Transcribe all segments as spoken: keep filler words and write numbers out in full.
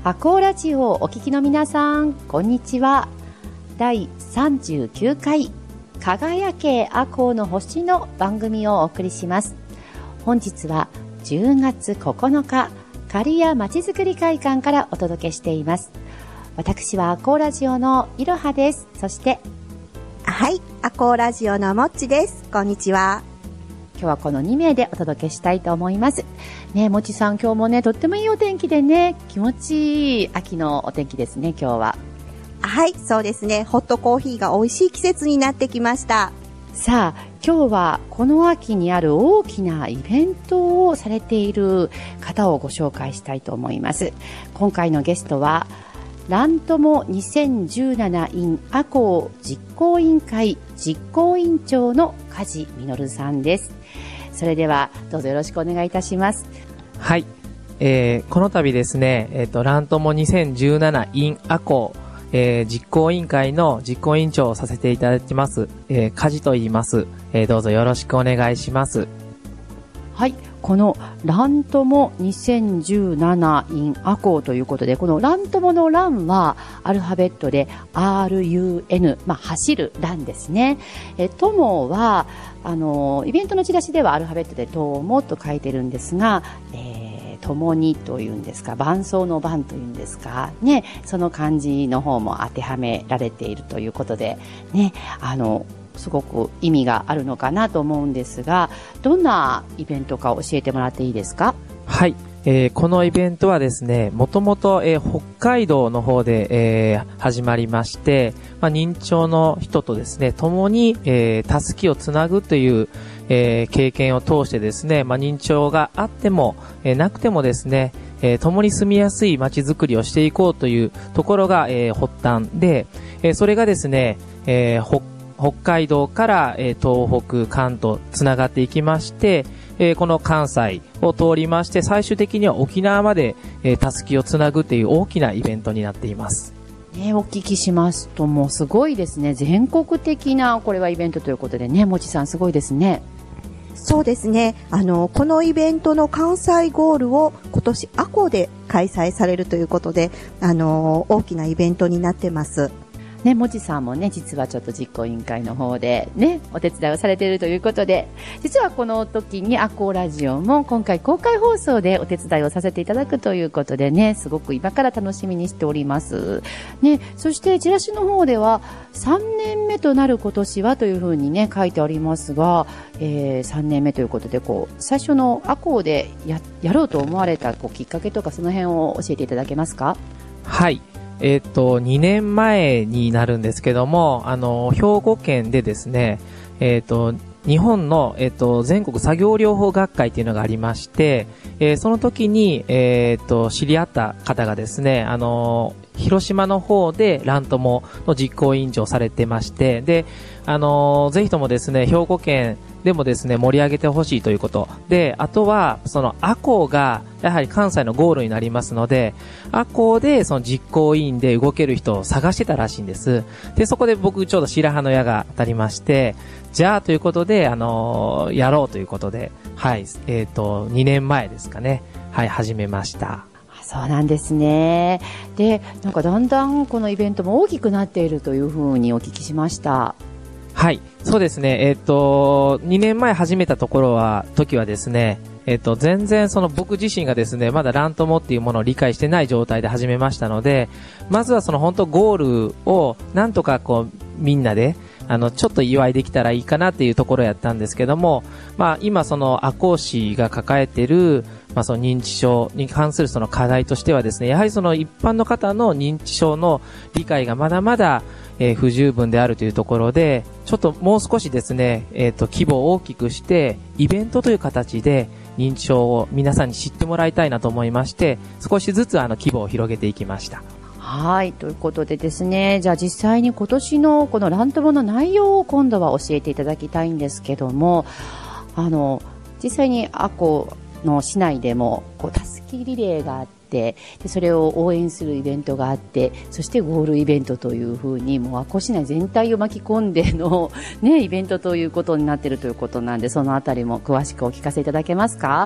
アコーラジオをお聞きの皆さん、こんにちは。だいさんじゅうきゅうかい輝けアコーの星の番組をお送りします。本日はじゅうがつここのか、刈谷まちづくり会館からお届けしています。私はアコーラジオのいろはです。そしてはい、アコーラジオのもっちです。こんにちは。 今日はこのにめいでお届けしたいと思います。ね、もちさん、今日もね、とってもいいお天気でね、気持ちいい秋のお天気ですね、今日は。 はい、そうですね。ホットコーヒーが美味しい季節になってきました。 さあ、今日はこの秋にある大きなイベントをされている方をご紹介したいと思います。今回のゲストは、ラントモにせんじゅうなな in アコー実行委員会実行委員長の梶実さんです。それではどうぞよろしくお願いいたします。 はい、えー、この度ですね、えっと、ラントモにせんじゅうなな in アコー、えー、実行委員会の実行委員長をさせていただきます、えー、梶と言います。えー、どうぞよろしくお願いします。 はい、このラントモにせんじゅうなな in アコーということで、このラントモのランはアルファベットで アールユーエヌ、まあ、走るランですね。え、トモはあのイベントのチラシではアルファベットでトモと書いてるんですが、えー、共にというんですか、伴奏の伴というんですかね、その漢字の方も当てはめられているということでね、あのすごく意味があるのかなと思うんですが、どんなイベントか教えてもらっていいですか？ はい、えー、このイベントはですね、もともと、えー、北海道の方で、えー、始まりまして、まあ、認知症の人とですね、共に、えー、たすきをつなぐという、えー、経験を通してですね、まあ、認知症があっても、えー、なくてもですね、えー、共に住みやすい街づくりをしていこうというところが、えー、発端で、えー、それがですね、えー、北北海道から、えー、東北、関東つながっていきまして、えー、この関西を通りまして最終的には沖縄まで、えー、たすきをつなぐという大きなイベントになっています。 ね、お聞きしますともうすごいですね。全国的なこれはイベントということでね、もちさんすごいですね。 そうですね。あのこのイベントの関西ゴールを今年アコーで開催されるということで、あの大きなイベントになってます。 ね、もちさんもね、実はちょっと実行委員会の方でね、お手伝いをされているということで、実はこの時にアコーラジオも今回公開放送でお手伝いをさせていただくということでね、すごく今から楽しみにしております。ね、そしてチラシの方ではさんねんめとなる今年はというふうにね、書いてありますが、えー、さんねんめということで、こう、最初のアコーで や, やろうと思われたこうきっかけとかその辺を教えていただけますか？ はい。えっと、にねんまえになるんですけども、あの、兵庫県でですね、えっと、日本の、えっと、全国作業療法学会っていうのがありまして、えー、その時に、えっと、知り合った方がですね、あの、広島の方でラントモの実行委員長されてまして、で、あの、ぜひともですね、兵庫県でもですね、盛り上げてほしいということ。で、あとは、その、アコーが、やはり関西のゴールになりますので、アコーで、その実行委員で動ける人を探してたらしいんです。で、そこで僕、ちょうど白羽の矢が当たりまして、じゃあ、ということで、あのー、やろうということで、はい、えっと、にねんまえですかね。はい、始めました。 そうなんですね。で、なんかだんだんこのイベントも大きくなっているというふうにお聞きしました。 はい、そうですね。えっと、にねんまえ始めたところは、時はですね、えっと、全然その僕自身がですね、まだラントモっていうものを理解してない状態で始めましたので、まずはその本当ゴールをなんとかこうみんなで、あの、ちょっと祝いできたらいいかなっていうところやったんですけども、まあ今そのアコー市が抱えている、まあその認知症に関するその課題としてはですね、やはりその一般の方の認知症の理解がまだまだ、えー、不十分であるというところで、ちょっともう少しですね、えっと、規模を大きくして、イベントという形で認知症を皆さんに知ってもらいたいなと思いまして、少しずつあの規模を広げていきました。 はい、ということでですね、じゃあ実際に今年のこのラントモの内容を今度は教えていただきたいんですけども、あの実際にアコの市内でもこうたすきリレーがあって、でそれを応援するイベントがあって、そしてゴールイベントというふうにもうアコ市内全体を巻き込んでの、ね、イベントということになっているということなんで、そのあたりも詳しくお聞かせいただけますか？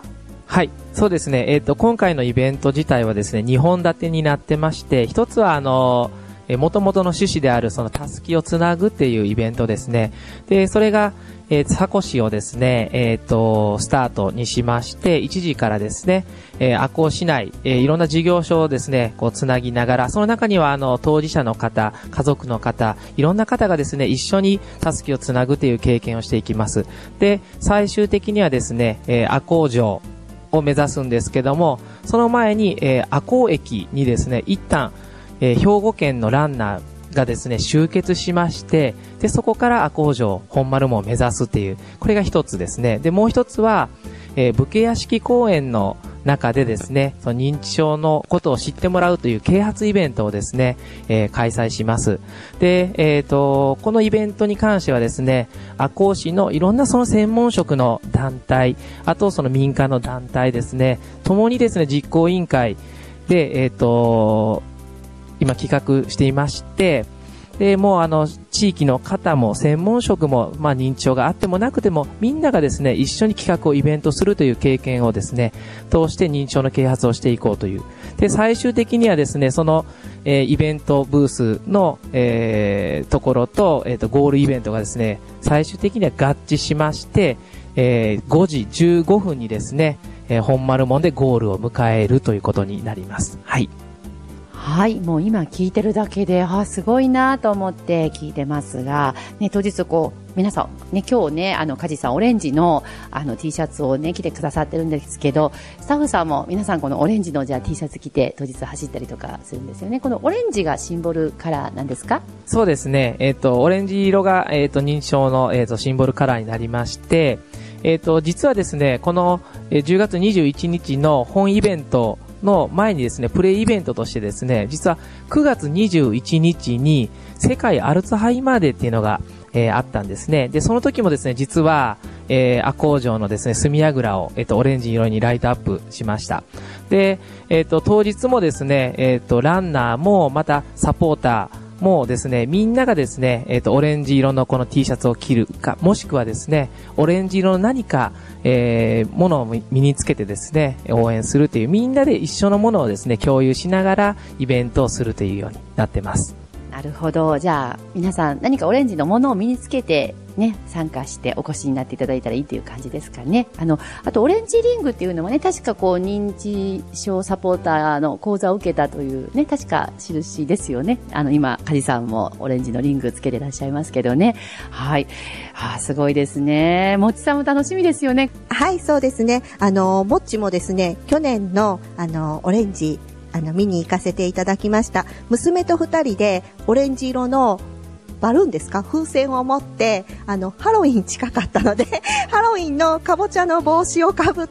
はい。そうですね。えっと、今回のイベント自体はですね、にほん立てになってまして、一つはあの、え、元々の趣旨であるそのたすきをつなぐっていうイベントですね。で、それが、えー、サコシをですね、えっと、スタートにしまして、いちじからですね、えー、赤穂市内、えー、いろんな事業所をですね、こうつなぎながら、その中にはあの、当事者の方、家族の方、いろんな方がですね、一緒にたすきをつなぐという経験をしていきます。で、最終的にはですね、えー、赤穂城を目指すんですけども、その前に、えー、赤穂駅にですね、一旦、えー、兵庫県のランナーがですね、集結しまして、で、そこから赤穂城、本丸門を目指すっていう、これが一つですね。で、もう一つは、えー、武家屋敷公園の中でですね、その認知症のことを知ってもらうという啓発イベントをですね、えー、開催します。で、えっと、このイベントに関してはですね、赤穂市のいろんなその専門職の団体、あとその民間の団体ですね、ともにですね、実行委員会で、えっと、今企画していまして、で、もうあの、地域の方も専門職も、まあ認知症があってもなくても、みんながですね、一緒に企画をイベントするという経験をですね、通して認知症の啓発をしていこうという。で、最終的にはですね、その、えー、イベントブースの、えー、ところと、えっと、ゴールイベントがですね、最終的には合致しまして、えー、ごじじゅうごふんにですね、えー、本丸門でゴールを迎えるということになります。はい。 はい、もう今聞いてるだけで、あ、すごいなと思って聞いてますが、ね、当日こう、皆さん、ね、今日ね、あの、カジさんオレンジの、あの、T シャツをね、着てくださってるんですけど、スタッフさんも皆さんこのオレンジのじゃあ T シャツ着て当日走ったりとかするんですよね。このオレンジがシンボルカラーなんですか？ そうですね。えっと、オレンジ色が、えっと、認知症の、えっと、シンボルカラーになりまして、えっと、実はですね、この、じゅうがつにじゅういちにちの本イベント、の前にですね、プレイイベントとしてですね、実はくがつにじゅういちにちに世界アルツハイマーデーっていうのが、えー、あったんですね。で、その時もですね、実は、えー、赤穂城のですね、隅櫓を、えっと、オレンジ色にライトアップしました。で、えっと、当日もですね、えっと、ランナーも、またサポーター、もうですね、みんながですね、えっと、オレンジ色のこの T シャツを着るか、もしくはですね、オレンジ色の何か、えー、ものを身につけてですね、応援するという、みんなで一緒のものをですね、共有しながらイベントをするというようになってます。 なるほど。じゃあ、皆さん何かオレンジのものを身につけて、ね、参加してお越しになっていただいたらいいという感じですかね。あの、あとオレンジリングっていうのはね、確かこう認知症サポーターの講座を受けたというね、確か印ですよね。あの、今、カジさんもオレンジのリングつけてらっしゃいますけどね。はい。あ、すごいですね。もちさんも楽しみですよね。 はい、そうですね。あの、もっちもですね、去年の、あの、オレンジ、あの、見に行かせていただきました。娘と二人で、オレンジ色のバルーンですか？風船を持って、あの、ハロウィン近かったので、ハロウィンのかぼちゃの帽子をかぶって、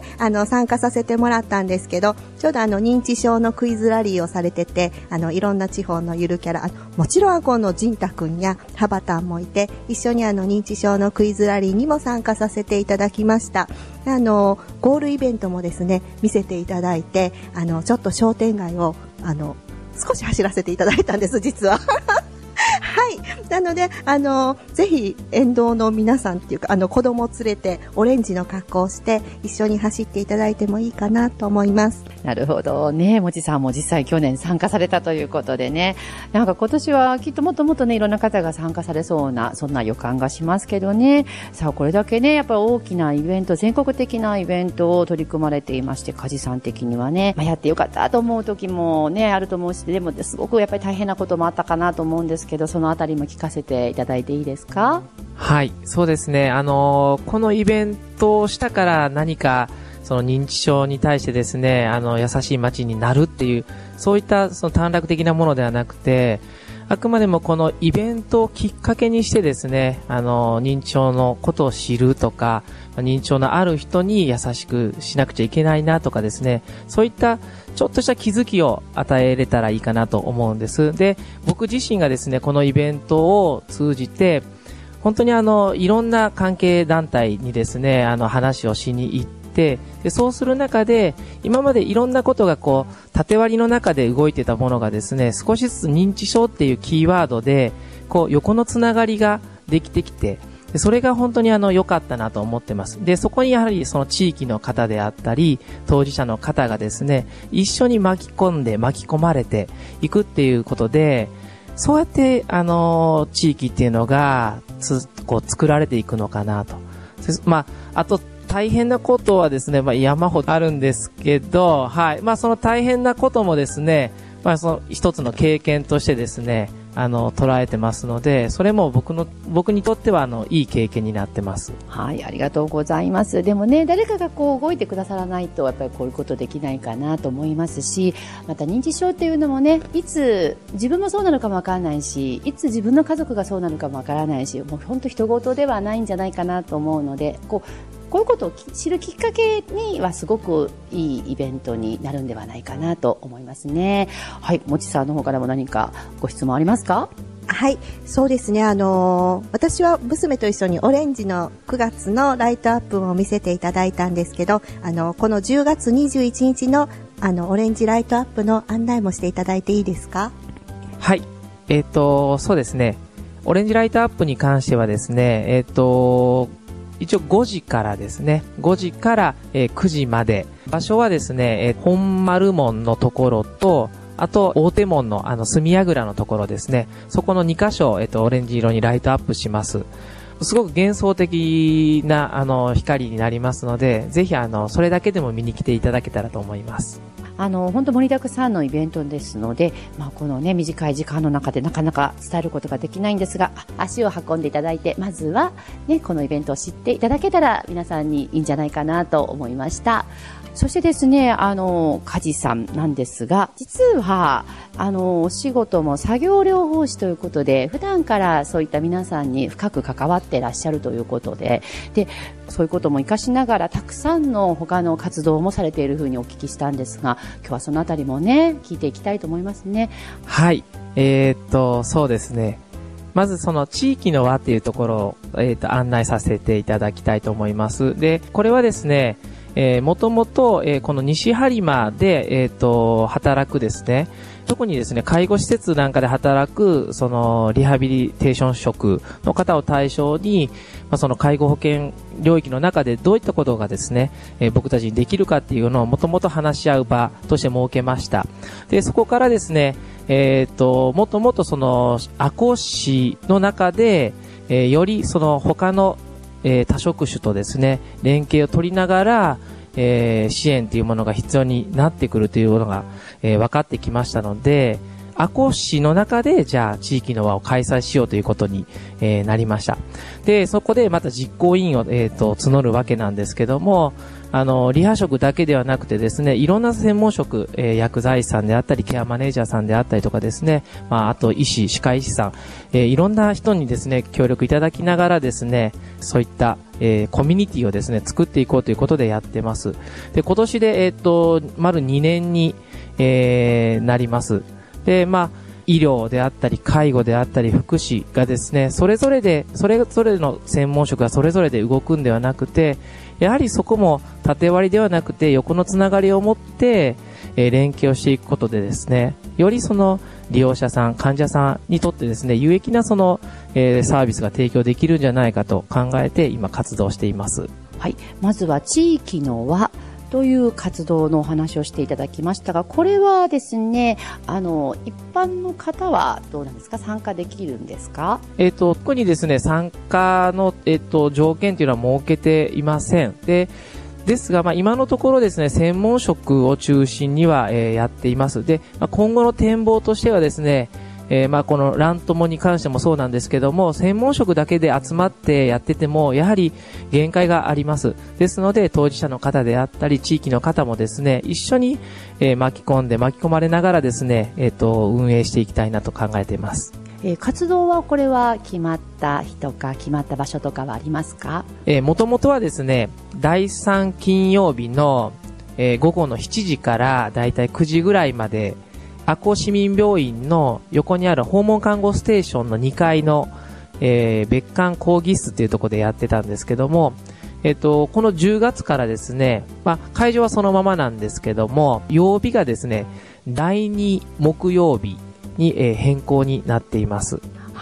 あの、参加させてもらったんですけど、ちょうどあの、認知症のクイズラリーをされてて、あの、いろんな地方のゆるキャラ、あもちろんこのジンタ君やハバタンもいて、一緒にあの、認知症のクイズラリーにも参加させていただきました。あの、ゴールイベントもですね、見せていただいて、あの、ちょっと商店街を、あの、少し走らせていただいたんです、実は。はい。なので、あの、ぜひ、沿道の皆さんっていうか、あの、子供を連れて、オレンジの格好をして、一緒に走っていただいてもいいかなと思います。 なるほどね。もちさんも実際去年参加されたということでね。なんか今年はきっともっともっとね、いろんな方が参加されそうな、そんな予感がしますけどね。さあ、これだけね、やっぱり大きなイベント、全国的なイベントを取り組まれていまして、カジさん的にはね、まあ、やってよかったと思う時もね、あると思うし、でもすごくやっぱり大変なこともあったかなと思うんですけど、そのあたりも聞かせていただいていいですか？ はい、そうですね。あのー、このイベントをしたから何か、その認知症に対してですね、あの、優しい街になるっていう、そういったその短絡的なものではなくて、あくまでもこのイベントをきっかけにしてですね、あの、認知症のことを知るとか、認知症のある人に優しくしなくちゃいけないなとかですね、そういったちょっとした気づきを与えれたらいいかなと思うんです。で、僕自身がですね、このイベントを通じて、本当にあの、いろんな関係団体にですね、あの、話をしに行って、で、そうする中で、今までいろんなことがこう、縦割りの中で動いてたものがですね、少しずつ認知症っていうキーワードで、こう、横のつながりができてきて、 でそれが本当にあの良かったなと思ってます。で、そこにやはりその地域の方であったり、当事者の方がですね、一緒に巻き込んで巻き込まれていくっていうことで、そうやってあの地域っていうのがつこう作られていくのかなと。まあ、あと大変なことはですね、まあ山ほどあるんですけど、はい。まあその大変なこともですね、まあその一つの経験としてですね、あの捉えてますので、それも僕の僕にとってはあのいい経験になってます。 はい、ありがとうございます。でもね、誰かがこう動いてくださらないとやっぱりこういうことできないかなと思いますし、また認知症っていうのもね、いつ自分もそうなのかもわからないし、いつ自分の家族がそうなのかもわからないし、もう本当人事ではないんじゃないかなと思うので、こうこういうことを知るきっかけにはすごくいいイベントになるんではないかなと思いますね。はい、もちさんの方からも何かご質問ありますか？ はい、そうですね。あのー、私は娘と一緒にオレンジのくがつのライトアップを見せていただいたんですけど、あの、このじゅうがつにじゅういちにちのあの、オレンジライトアップの案内もしていただいていいですか？ はい。えっと、そうですね。オレンジライトアップに関してはですね、えっと、一応ごじからですね、ごじから、えー、くじまで、場所はですね、えー、本丸門のところと、あと大手門のあの隅櫓のところですね、そこのにかしょ、えっと、オレンジ色にライトアップします。すごく幻想的なあの光になりますので、ぜひあのそれだけでも見に来ていただけたらと思います。 あの本当盛りだくさんのイベントですので、まあ、この、ね、短い時間の中でなかなか伝えることができないんですが、足を運んでいただいて、まずは、ね、このイベントを知っていただけたら皆さんにいいんじゃないかなと思いました。そしてですね、あの梶さんなんですが、実はあのお仕事も作業療法士ということで、普段からそういった皆さんに深く関わっていらっしゃるということで、でそういうことも活かしながらたくさんの他の活動もされているふうにお聞きしたんですが、今日はそのあたりもね聞いていきたいと思いますね。 はい、えー、っとそうですね。まずその地域の輪っていうところを、えー、っと案内させていただきたいと思います。で、これはですね、えー、もともと、えー、この西播磨で、えー、と、働くですね、特にですね、介護施設なんかで働く、その、リハビリテーション職の方を対象に、まあ、その介護保険領域の中でどういったことがですね、えー、僕たちにできるかっていうのをもともと話し合う場として設けました。で、そこからですね、えっと、もっともっとその、赤穂市の中で、えー、よりその他のえー、多職種とですね、連携を取りながら、えー、支援というものが必要になってくるというのが、えー、分かってきましたので、赤穂市の中で、じゃあ、地域の輪を開催しようということに、えー、なりました。で、そこでまた実行委員を、えっと、募るわけなんですけども、あの、リハ職だけではなくてですね、いろんな専門職、えー、薬剤師さんであったり、ケアマネージャーさんであったりとかですね、まあ、あと医師、歯科医師さん、えー、いろんな人にですね、協力いただきながらですね、そういった、えー、コミュニティをですね、作っていこうということでやってます。で、今年で、えっと、丸にねんに、えー、なります。で、まあ、医療であったり、介護であったり、福祉がですね、それぞれで、それぞれの専門職がそれぞれで動くんではなくて、やはりそこも縦割りではなくて、横のつながりを持って、えー、連携をしていくことでですね、よりその利用者さん、患者さんにとってですね、有益なその、えー、サービスが提供できるんじゃないかと考えて、今活動しています。 はい、まずは地域の輪という活動のお話をしていただきましたが、これはですね、あの一般の方はどうなんですか、参加できるんですか？ えっと、特にですね、参加の、えっと、条件というのは設けていません。で、ですが、まあ、今のところですね、専門職を中心には、えー、やっています。で、まあ、今後の展望としてはですね、えー、まあこのラントモに関してもそうなんですけども、専門職だけで集まってやっててもやはり限界があります。ですので当事者の方であったり地域の方もですね、一緒に、えー、巻き込んで巻き込まれながらですね、えっと運営していきたいなと考えています。 えー、活動はこれは決まった日とか決まった場所とかはありますか？ えー、もともとはですね、だいさん金曜日の、えー、午後のしちじからだいたいくじぐらいまで赤穂市民病院の横にある訪問看護ステーションのにかいの、えー、別館講義室っていうところでやってたんですけども、えっと、このじゅうがつからですね、まあ、会場はそのままなんですけども、曜日がですね、だいに木曜日に、えー、変更になっています。 はい。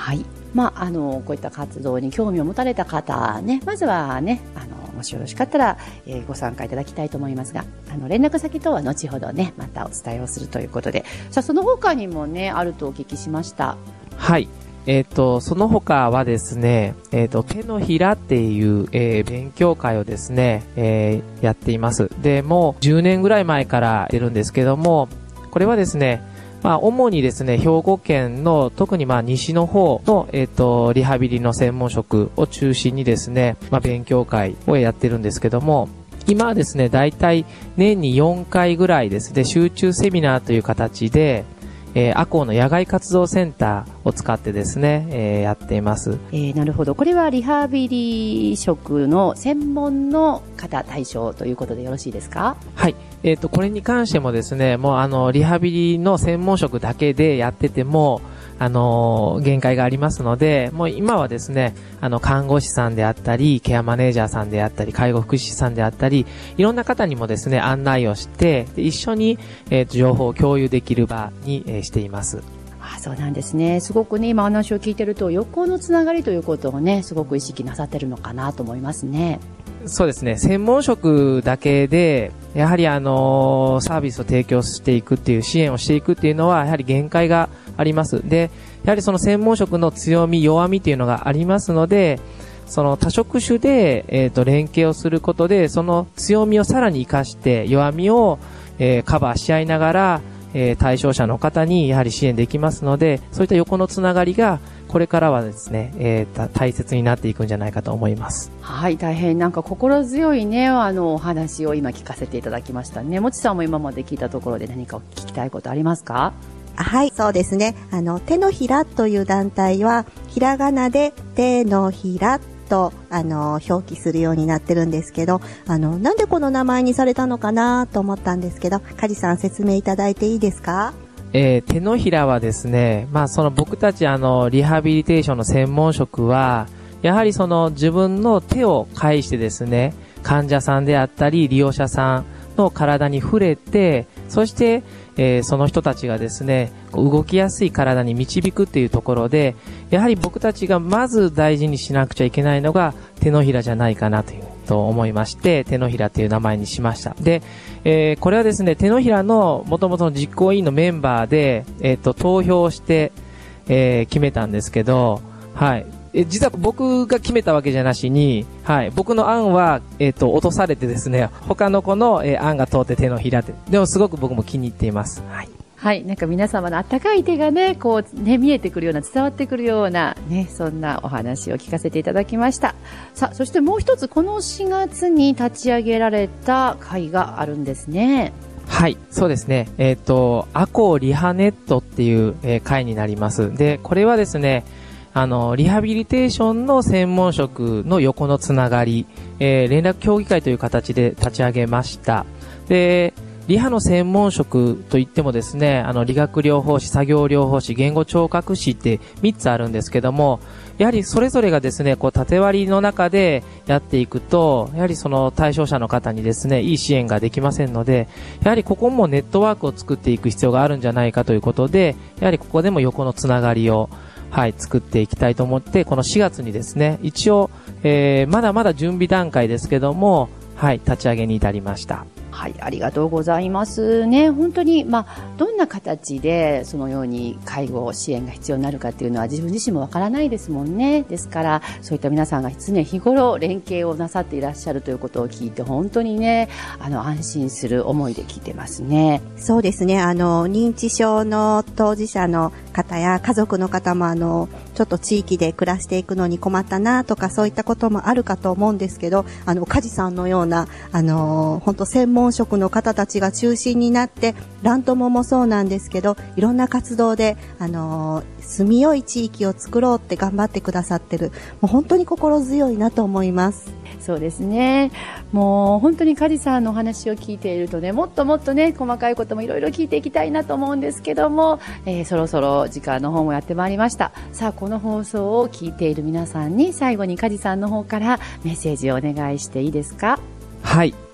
まあ、あの、こういった活動に興味を持たれた方ね、まずはね、あの、もしよろしかったら、えー、ご参加いただきたいと思いますが、あの、連絡先等は後ほどね、またお伝えをするということで、さあ、その他にもね、あるとお聞きしました。 はい。えっ、ー、と、その他はですね、えっ、ー、と、手のひらっていう、えー、勉強会をですね、えー、やっています。で、もうじゅうねんぐらい前からやってるんですけども、これはですね、まあ、主にですね、兵庫県の、特にまあ、西の方の、えっ、ー、と、リハビリの専門職を中心にですね、まあ、勉強会をやってるんですけども、今はですね、だいたい年によんかいぐらいですね、集中セミナーという形で、えー、アコーの野外活動センターを使ってですね、えー、やっています。 えー、なるほど。これはリハビリ職の専門の方対象ということでよろしいですか？ はい。えっと、これに関してもですね、もうあの、リハビリの専門職だけでやってても、あのー、限界がありますので、もう今はですね、あの、看護師さんであったり、ケアマネージャーさんであったり、介護福祉士さんであったり、いろんな方にもですね、案内をして、で一緒に、えー、情報を共有できる場に、えー、しています。 あ、そうなんですね。すごくね、今話を聞いてると、横のつながりということをね、すごく意識なさってるのかなと思いますね。 そうですね。専門職だけで、やはりあのー、サービスを提供していくっていう、支援をしていくっていうのは、やはり限界があります。で、やはりその専門職の強み、弱みっていうのがありますので、その多職種で、えっと、連携をすることで、その強みをさらに活かして、弱みを、えー、カバーし合いながら、えー、対象者の方にやはり支援できますので、そういった横のつながりが、これからはですね、えー、大切になっていくんじゃないかと思います。 はい、大変なんか心強いね、あの、お話を今聞かせていただきましたね。もちさんも今まで聞いたところで何か聞きたいことありますか？ はい、そうですね。あの、手のひらという団体は、ひらがなで手のひらと、あの、表記するようになってるんですけど、あの、なんでこの名前にされたのかなと思ったんですけど、梶さん説明いただいていいですか？ えー、手のひらはですね、まあその僕たちあのリハビリテーションの専門職はやはりその自分の手を介してですね、患者さんであったり利用者さんの体に触れて、そして、えー、その人たちがですね、動きやすい体に導くっていうところで、やはり僕たちがまず大事にしなくちゃいけないのが手のひらじゃないかなというと思いまして、手のひらっていう名前にしました。で、えー、これはですね、手のひらの元々の実行委員のメンバーで、えっと、投票して、えー、決めたんですけど、はい。え、実は僕が決めたわけじゃなしに、はい。僕の案は、えっと、落とされてですね、他の子の、えー、案が通って手のひらって。でもすごく僕も気に入っています。はい。 はい。なんか皆様のあったかい手がね、こうね、見えてくるような、伝わってくるような、ね、そんなお話を聞かせていただきました。さあ、そしてもう一つ、このしがつに立ち上げられた会があるんですね。 はい。そうですね。えっと、アコーリハネットっていう、えー、会になります。で、これはですね、あの、リハビリテーションの専門職の横のつながり、えー、連絡協議会という形で立ち上げました。で、リハの専門職といってもですね、あの、理学療法士、作業療法士、言語聴覚士ってみっつあるんですけども、やはりそれぞれがですね、こう、縦割りの中でやっていくと、やはりその対象者の方にですね、いい支援ができませんので、やはりここもネットワークを作っていく必要があるんじゃないかということで、やはりここでも横のつながりを、はい、作っていきたいと思って、このしがつにですね、一応、えー、まだまだ準備段階ですけども、はい、立ち上げに至りました。 はい、ありがとうございますね。本当に、まあ、どんな形でそのように介護支援が必要になるかっていうのは自分自身もわからないですもんね。ですから、そういった皆さんが常日頃連携をなさっていらっしゃるということを聞いて、本当にね、あの、安心する思いで聞いてますね。 そうですね。あの、認知症の当事者の方や家族の方も、あの、ちょっと地域で暮らしていくのに困ったなとか、そういったこともあるかと思うんですけど、あの、梶さんのような、あの、本当専門職の方たちが中心になって、ラントモもそうなんですけど、いろんな活動で、あの、住みよい地域を作ろうって頑張ってくださってる。もう本当に心強いなと思います。 そうですね。もう本当に梶さんのお話を聞いているとね、もっともっとね、細かいこともいろいろ聞いていきたいなと思うんですけども、えー、そろそろ時間の方もやってまいりました。さあ、この放送を聞いている皆さんに最後に梶さんの方からメッセージをお願いしていいですか？ はい。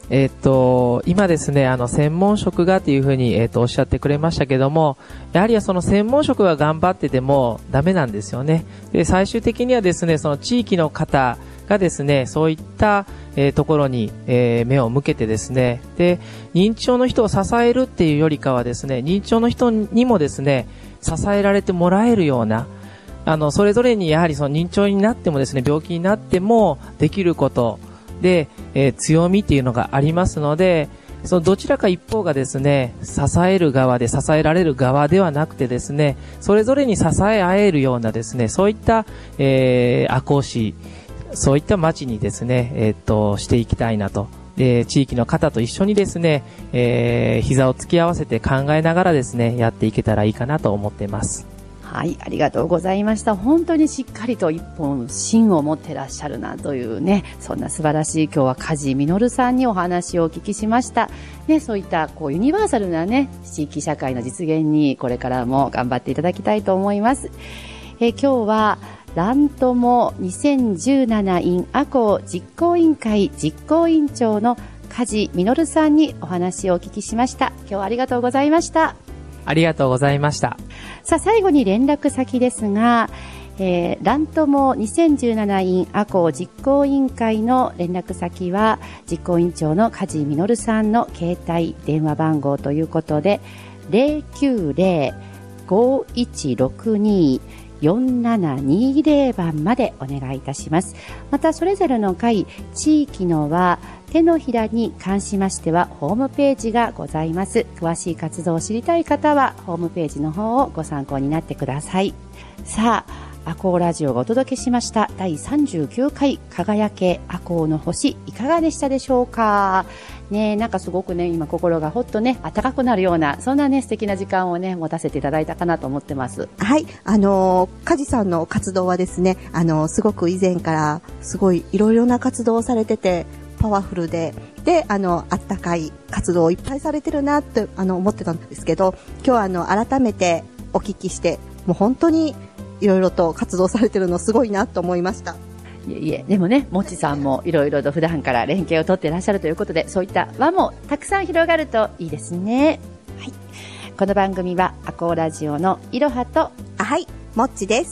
えっと、今ですね、あの、専門職がっていうふうに、えっと、おっしゃってくれましたけども、やはりその専門職が頑張っててもダメなんですよね。で、最終的にはですね、その地域の方がですね、そういった、えー、ところに、えー、目を向けてですね、で、認知症の人を支えるっていうよりかはですね、認知症の人にもですね、支えられてもらえるような、あの、それぞれにやはりその認知症になってもですね、病気になってもできること、で、えー、強みっていうのがありますので、そのどちらか一方がですね、支える側で支えられる側ではなくてですね、それぞれに支え合えるようなですね、そういった、えー、赤穂市、そういった町にですね、えー、っと、していきたいなと。で、地域の方と一緒にですね、えー、膝を突き合わせて考えながらですね、やっていけたらいいかなと思っています。 はい、ありがとうございました。本当にしっかりと一本芯を持ってらっしゃるなというね、そんな素晴らしい今日は梶実さんにお話をお聞きしました。ね、そういったこうユニバーサルなね、地域社会の実現にこれからも頑張っていただきたいと思います。えー、今日はラントモにせんじゅうなな in 赤穂実行委員会実行委員長の梶実さんにお話をお聞きしました。今日はありがとうございました。 ありがとうございました。 さあ、最後に連絡先ですが、えー、ラントモにせんじゅうなな in 赤穂実行委員会の連絡先は、実行委員長の梶実さんの携帯電話番号ということで、ゼロきゅうゼロ ごいちろくに よんななにゼロ 番までお願いいたします。また、それぞれの会、地域のは、手のひらに関しましてはホームページがございます。詳しい活動を知りたい方はホームページの方をご参考になってください。さあ、赤穂ラジオがお届けしましただいさんじゅうきゅうかい輝け赤穂の星、いかがでしたでしょうかね。なんかすごくね、今心がほっとね、温かくなるような、そんなね、素敵な時間をね、持たせていただいたかなと思ってます。 はい、あのー、梶さんの活動はですね、あのー、すごく以前からすごいいろいろな活動をされてて、パワフルで、で、あの、あったかい活動をいっぱいされてるなって、あの、思ってたんですけど、今日はあの、改めてお聞きして、もう本当にいろいろと活動されてるのすごいなと思いました。 いえいえ、でもね、もちさんもいろいろと普段から連携を取っていらっしゃるということで、そういった輪もたくさん広がるといいですね。はい。この番組は、赤穂ラジオのいろはと、 はい、もっちです。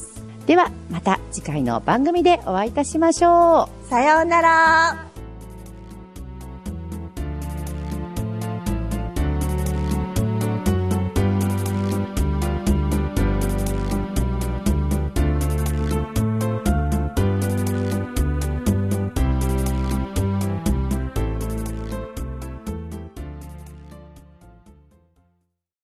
では、また次回の番組でお会いいたしましょう。 さようなら。